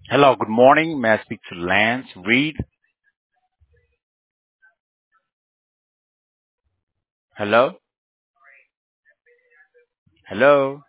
Hello, good morning. May I speak to Lance Reed? Hello? Hello?